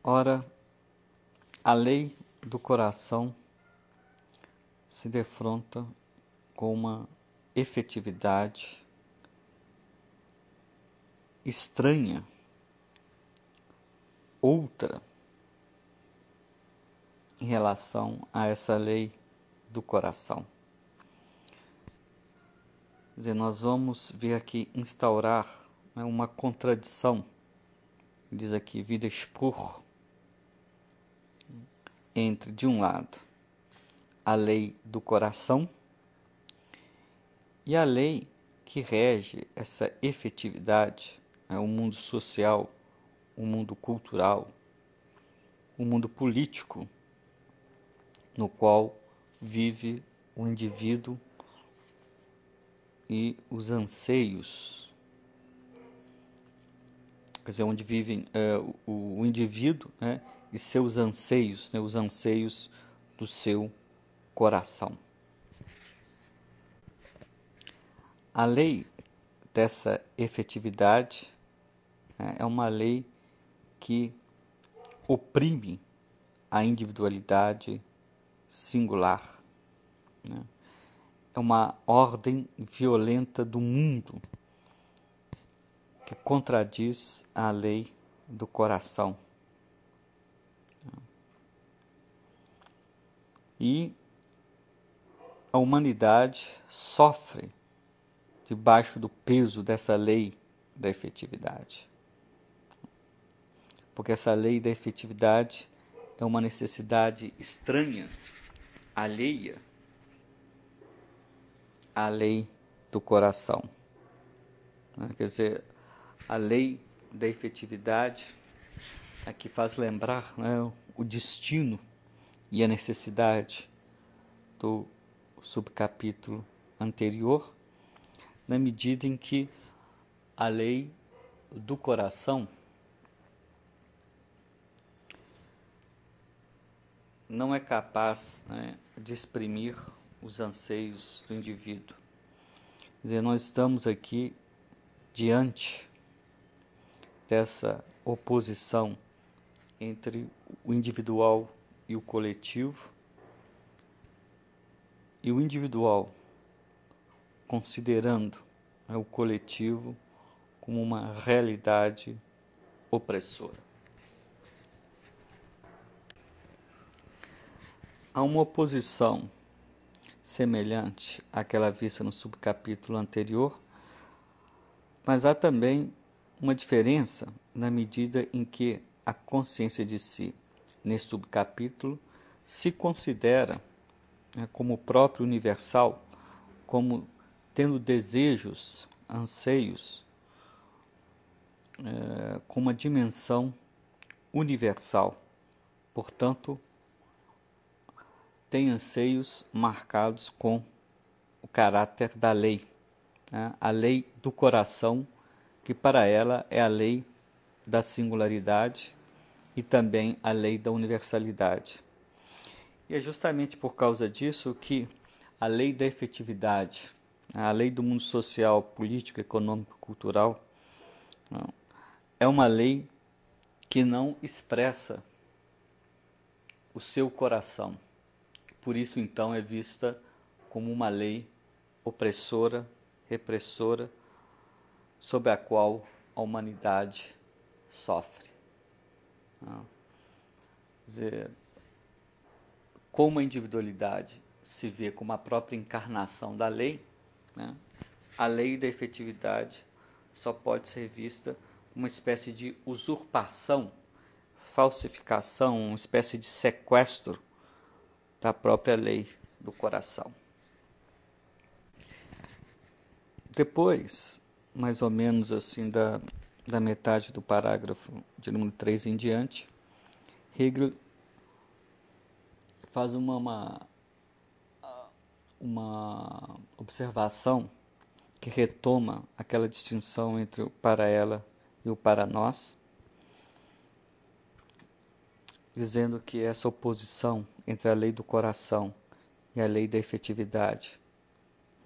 Ora, a lei do coração se defronta com uma efetividade estranha, outra, em relação a essa lei do coração. Quer dizer, nós vamos ver aqui instaurar uma contradição, diz aqui, Widerspruch, entre, de um lado, a lei do coração e a lei que rege essa efetividade, o mundo social, o mundo cultural, o mundo político, no qual vive o indivíduo e os anseios, quer dizer, onde vivem o indivíduo, e seus anseios, os anseios do seu coração. A lei dessa efetividade é uma lei que oprime a individualidade singular. É uma ordem violenta do mundo que contradiz a lei do coração. E a humanidade sofre debaixo do peso dessa lei da efetividade. Porque essa lei da efetividade é uma necessidade estranha, alheia à lei do coração. Quer dizer, a lei da efetividade aqui faz lembrar o destino e a necessidade do subcapítulo anterior, na medida em que a lei do coração não é capaz de exprimir os anseios do indivíduo. Quer dizer, nós estamos aqui diante dessa oposição entre o individual e o coletivo, e o individual considerando o coletivo como uma realidade opressora. Há uma oposição semelhante àquela vista no subcapítulo anterior, mas há também uma diferença na medida em que a consciência de si, nesse subcapítulo, se considera como próprio universal, como tendo desejos, anseios, com uma dimensão universal. Portanto, tem anseios marcados com o caráter da lei, a lei do coração, que para ela é a lei da singularidade e também a lei da universalidade. E é justamente por causa disso que a lei da efetividade, a lei do mundo social, político, econômico, cultural, é uma lei que não expressa o seu coração. Por isso, então, é vista como uma lei opressora, repressora, sob a qual a humanidade sofre. Quer dizer, como a individualidade se vê como a própria encarnação da lei, a lei da efetividade só pode ser vista como uma espécie de usurpação, falsificação, uma espécie de sequestro da própria lei do coração. Depois, mais ou menos assim, da metade do parágrafo de número 3 em diante, Hegel faz uma observação que retoma aquela distinção entre o para ela e o para nós, dizendo que essa oposição entre a lei do coração e a lei da efetividade,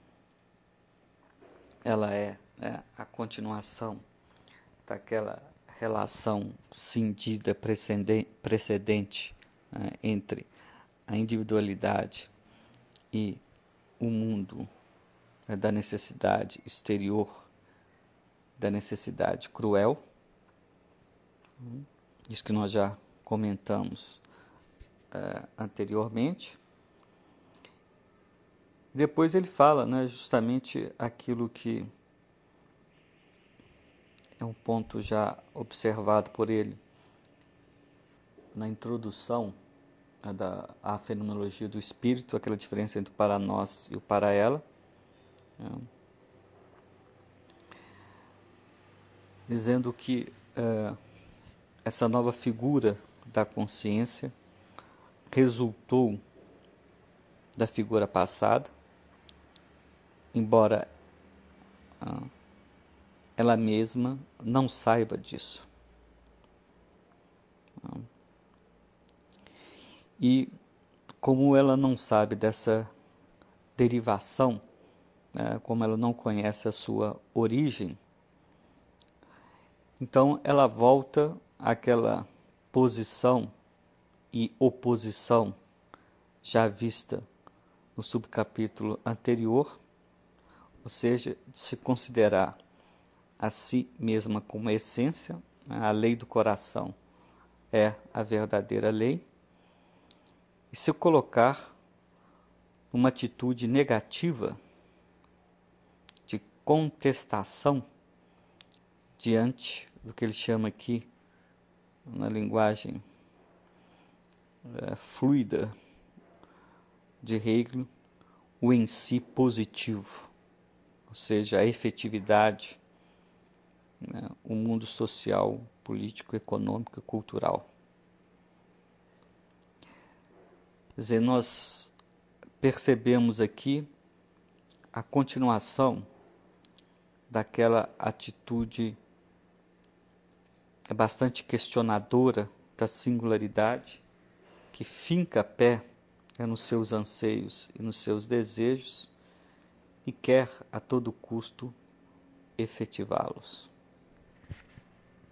ela é a continuação daquela relação cindida precedente, né, entre a individualidade e o mundo, né, da necessidade exterior, da necessidade cruel. Isso que nós já comentamos anteriormente. Depois ele fala, né, justamente aquilo que é um ponto já observado por ele na introdução, né, à fenomenologia do espírito, aquela diferença entre o para nós e o para ela, né, dizendo que essa nova figura da consciência resultou da figura passada, embora ela mesma não saiba disso. E como ela não sabe dessa derivação, né, como ela não conhece a sua origem, então ela volta àquela posição e oposição já vista no subcapítulo anterior, ou seja, de se considerar a si mesma como essência, né, a lei do coração é a verdadeira lei, e se colocar numa atitude negativa de contestação diante do que ele chama aqui, na linguagem fluida de Hegel, o em si positivo, ou seja, a efetividade, né, o mundo social, político, econômico e cultural. Quer dizer, nós percebemos aqui a continuação daquela atitude bastante questionadora da singularidade, que finca pé nos seus anseios e nos seus desejos e quer a todo custo efetivá-los.